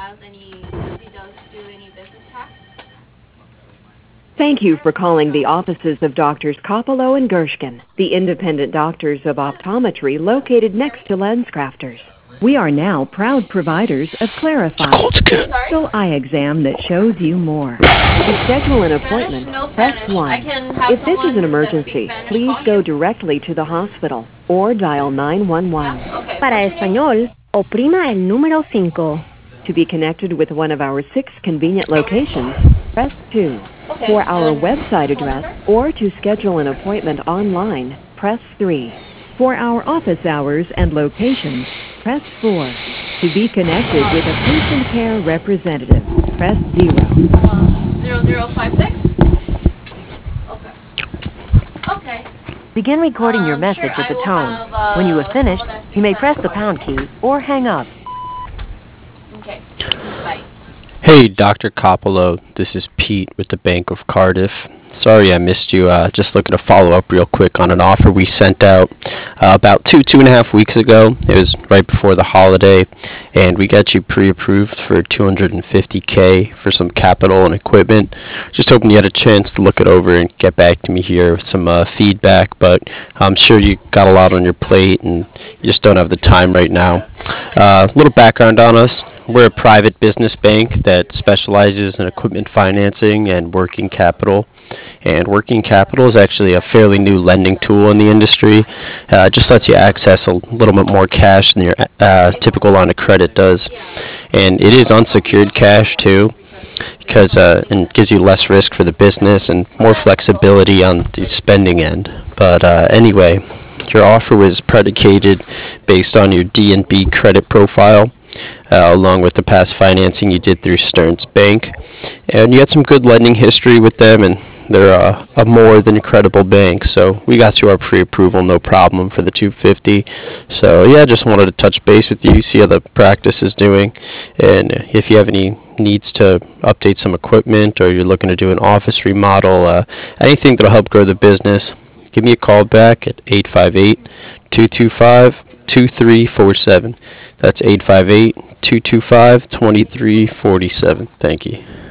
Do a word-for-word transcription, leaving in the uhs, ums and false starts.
has any, does he does do any business tax? Thank you for calling the offices of Doctors Coppola and Gershkin, the independent doctors of optometry located next to LensCrafters. We are now proud providers of Clarify, full eye exam that shows you more. To schedule an Spanish? appointment, No press Spanish. one. I can have If this is an someone that speaks emergency, Spanish please call go you? directly to the hospital or dial nine one one. Yeah? Okay. Para What's your name? español, oprima el número cinco. To be connected with one of our six convenient locations, press two. Okay. For our And website phone address number? or to schedule an appointment online, press three. For our office hours and locations, press four. To be connected with a patient care representative, press zero. Uh, zero zero five six? Okay. Okay. Begin recording your Um, message sure, at I the will tone. have, uh, When you have finished, someone that speaks you may Spanish press the call you. pound key or hang up. Okay. Bye. Hey, Doctor Coppola, this is Pete with the Bank of Cardiff. Sorry I missed you. Uh, just looking to follow up real quick on an offer we sent out uh, about two, two and a half weeks ago. It was right before the holiday, and we got you pre-approved for two hundred fifty K for some capital and equipment. Just hoping you had a chance to look it over and get back to me here with some uh, feedback, but I'm sure you got a lot on your plate and you just don't have the time right now. A uh, little background on us. We're a private business bank that specializes in equipment financing and working capital. And working capital is actually a fairly new lending tool in the industry. Uh, it just lets you access a little bit more cash than your uh, typical line of credit does. And it is unsecured cash too, because uh, and gives you less risk for the business and more flexibility on the spending end. But uh, anyway, your offer was predicated based on your D and B credit profile, uh, along with the past financing you did through Stearns Bank. And you had some good lending history with them, and they're uh, a more than credible bank. So we got you our pre-approval, no problem, for the two hundred fifty. So yeah, just wanted to touch base with you, see how the practice is doing, and if you have any needs to update some equipment or you're looking to do an office remodel, uh, anything that'll help grow the business, give me a call back at eight five eight, two two five, two three four seven. That's eight five eight, two two five, two three four seven. Thank you.